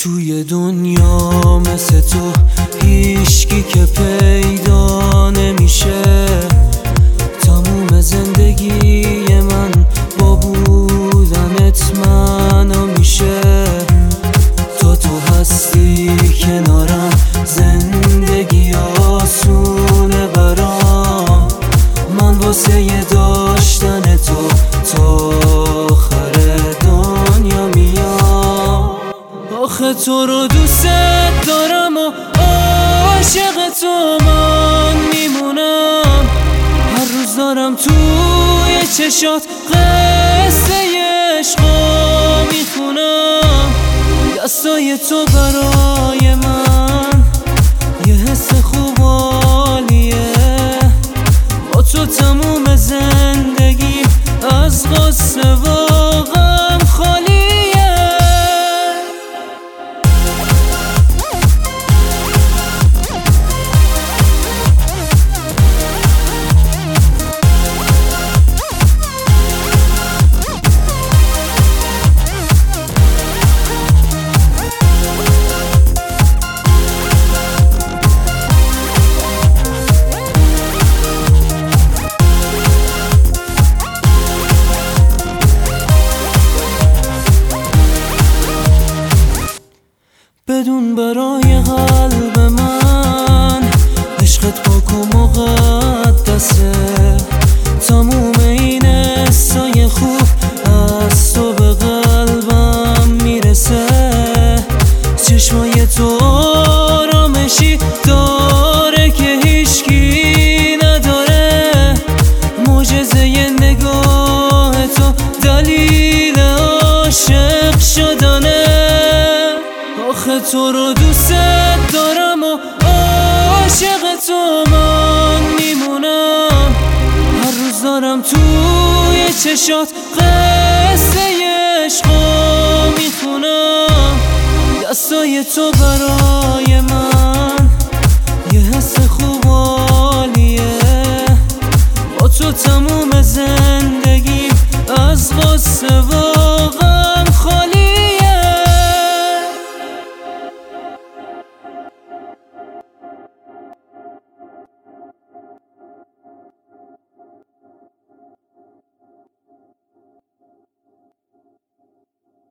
توی دنیا مثل تو هیچکی که پیدا نمیشه. تموم زندگی من با بودنت معنا میشه. تا تو هستی کنارم زندگی آسونه برام. من واسه داشتن تو تا آخر دنیا میام. آخه تو رو دوست دارم و عاشق تو من میمونم. هر روز دارم توی چشات قصه عشقا میخونم. دستای تو برای من یه حس خوب عالیه. با تو تموم زندگی از غصه و غم خالیه. بدون برای قلب من عشقت پاک و مقدسه. تموم این حسای خوب از تو به قلبم میرسه. چشمای تو آرامشی داره که هیچکی نداره. معجزه نگاه تو دلیل عاشق شدنه. آخه تو رو دوست دارم و عاشق تو من میمونم. هر روز دارم توی چشات قصه عشقا میخونم. دستای تو برای من یه حس خوب عالیه. با تو تموم زندگی از غصه